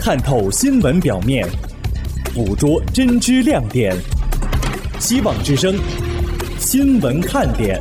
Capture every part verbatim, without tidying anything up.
看透新闻表面，捕捉真知亮点。希望之声新闻看点。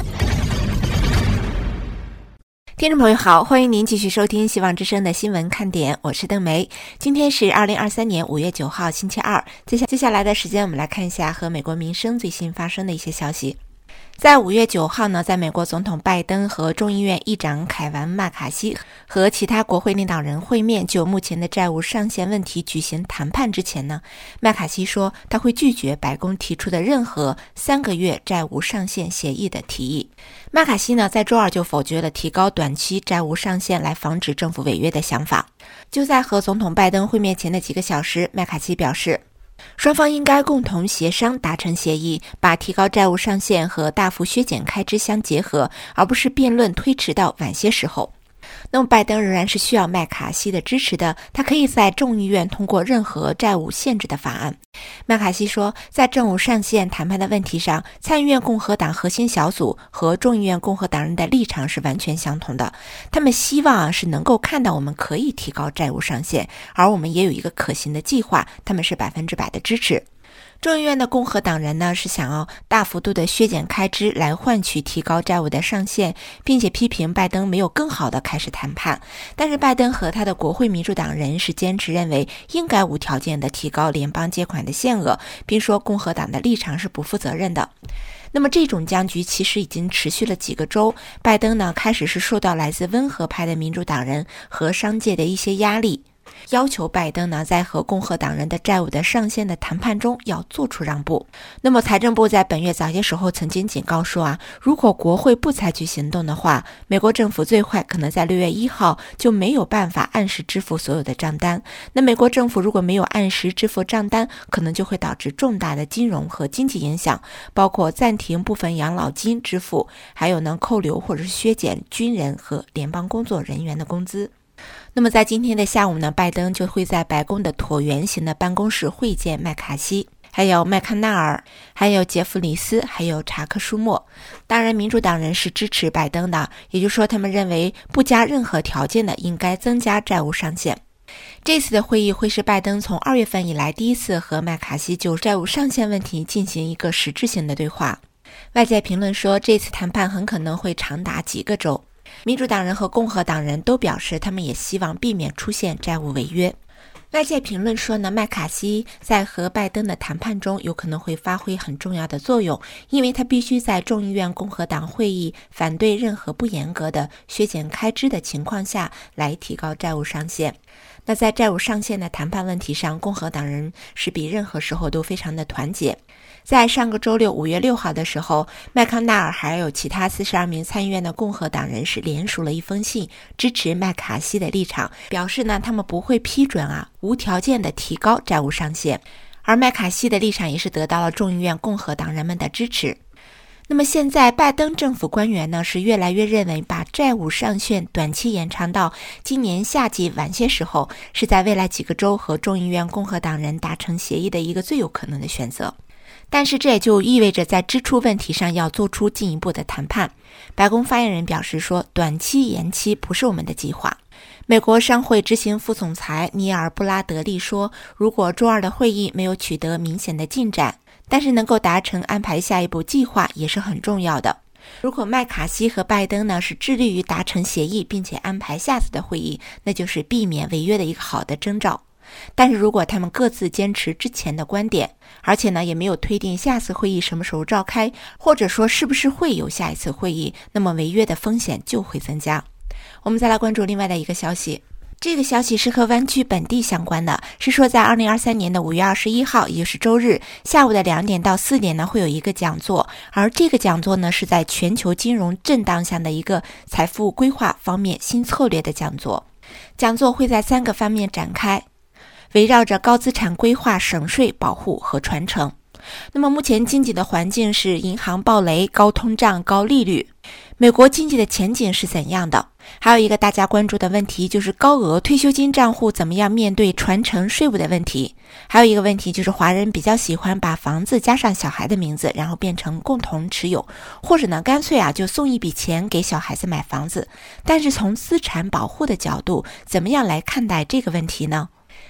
听众朋友好，欢迎您继续收听希望之声的新闻看点，我是邓梅。今天是二零二三年五月九号星期二，接下接下来的时间我们来看一下和美国民生最新发生的一些消息。在五月九号呢，在美国总统拜登和众议院议长凯文·麦卡锡和其他国会领导人会面，就目前的债务上限问题举行谈判之前呢，麦卡锡说他会拒绝白宫提出的任何三个月债务上限协议的提议。麦卡锡呢，在周二就否决了提高短期债务上限来防止政府违约的想法。就在和总统拜登会面前的几个小时，麦卡锡表示，双方应该共同协商达成协议，把提高债务上限和大幅削减开支相结合，而不是辩论推迟到晚些时候。那么拜登仍然是需要麦卡锡的支持的，他可以在众议院通过任何债务限制的法案。麦卡锡说，在债务上限谈判的问题上，参议院共和党核心小组和众议院共和党人的立场是完全相同的，他们希望是能够看到我们可以提高债务上限，而我们也有一个可行的计划，他们是百分之百的支持。众议院的共和党人呢，是想要大幅度的削减开支来换取提高债务的上限，并且批评拜登没有更好的开始谈判。但是拜登和他的国会民主党人是坚持认为应该无条件的提高联邦借款的限额，并说共和党的立场是不负责任的。那么这种僵局其实已经持续了几个周，拜登呢开始是受到来自温和派的民主党人和商界的一些压力，要求拜登呢在和共和党人的债务的上限的谈判中要做出让步。那么财政部在本月早些时候曾经警告说啊，如果国会不采取行动的话，美国政府最坏可能在六月一号就没有办法按时支付所有的账单。那美国政府如果没有按时支付账单，可能就会导致重大的金融和经济影响，包括暂停部分养老金支付，还有呢扣留或者是削减军人和联邦工作人员的工资。那么在今天的下午呢，拜登就会在白宫的椭圆形的办公室会见麦卡锡，还有麦康奈尔，还有杰弗里斯，还有查克舒默。当然民主党人是支持拜登的，也就是说他们认为不加任何条件的应该增加债务上限。这次的会议会是拜登从二月份以来第一次和麦卡锡就债务上限问题进行一个实质性的对话。外界评论说，这次谈判很可能会长达几个周。民主党人和共和党人都表示，他们也希望避免出现债务违约。外界评论说呢，麦卡锡在和拜登的谈判中有可能会发挥很重要的作用，因为他必须在众议院共和党会议反对任何不严格的削减开支的情况下来提高债务上限。那在债务上限的谈判问题上，共和党人是比任何时候都非常的团结。在上个周六五月六号的时候，麦康奈尔还有其他四十二名参议院的共和党人是联署了一封信，支持麦卡锡的立场，表示呢他们不会批准啊无条件的提高债务上限。而麦卡锡的立场也是得到了众议院共和党人们的支持。那么现在拜登政府官员呢是越来越认为把债务上限短期延长到今年夏季晚些时候，是在未来几个周和众议院共和党人达成协议的一个最有可能的选择。但是这也就意味着在支出问题上要做出进一步的谈判。白宫发言人表示说，短期延期不是我们的计划。美国商会执行副总裁尼尔·布拉德利说，如果周二的会议没有取得明显的进展，但是能够达成安排下一步计划也是很重要的。如果麦卡锡和拜登呢是致力于达成协议，并且安排下次的会议，那就是避免违约的一个好的征兆。但是如果他们各自坚持之前的观点，而且呢也没有推定下次会议什么时候召开，或者说是不是会有下一次会议，那么违约的风险就会增加。我们再来关注另外的一个消息，这个消息是和湾区本地相关的，是说在二零二三年的五月二十一号，也就是周日下午的两点到四点呢会有一个讲座，而这个讲座呢是在全球金融震荡下的一个财富规划方面新策略的讲座。讲座会在三个方面展开，围绕着高资产规划、省税、保护和传承。那么目前经济的环境是银行暴雷、高通胀、高利率，美国经济的前景是怎样的？还有一个大家关注的问题就是高额退休金账户怎么样面对传承税务的问题。还有一个问题就是华人比较喜欢把房子加上小孩的名字，然后变成共同持有，或者呢干脆啊就送一笔钱给小孩子买房子。但是从资产保护的角度，怎么样来看待这个问题呢？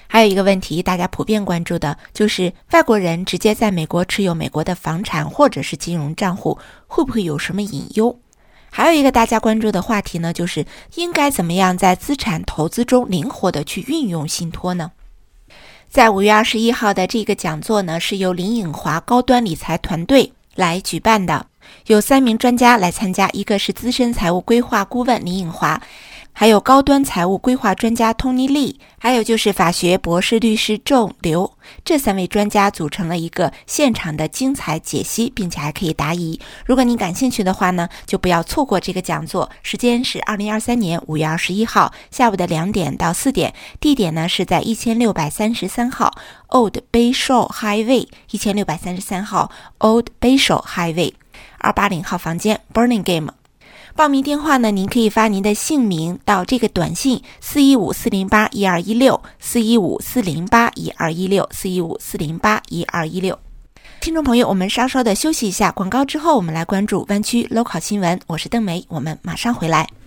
还有一个问题，大家普遍关注的就是外国人直接在美国持有美国的房产或者是金融账户，会不会有什么隐忧？还有一个大家关注的话题呢，就是应该怎么样在资产投资中灵活的去运用信托呢？在五月二十一号的这个讲座呢，是由林颖华高端理财团队来举办的，有三名专家来参加，一个是资深财务规划顾问林颖华，还有高端财务规划专家 Tony Lee， 还有就是法学博士律师仲刘，这三位专家组成了一个现场的精彩解析，并且还可以答疑。如果你感兴趣的话呢，就不要错过这个讲座，时间是二零二三年五月二十一号下午的两点到四点，地点呢是在一千六百三十三号 Old Bayshore Highway， 一千六百三十三号 Old Bayshore Highway， 二八零号房间 Burlingame。报名电话呢，您可以发您的姓名到这个短信四一五四零八一二一六 四一五四零八一二一六 四一五四零八一二一六。听众朋友，我们稍稍的休息一下，广告之后我们来关注湾区 local 新闻。我是邓梅，我们马上回来。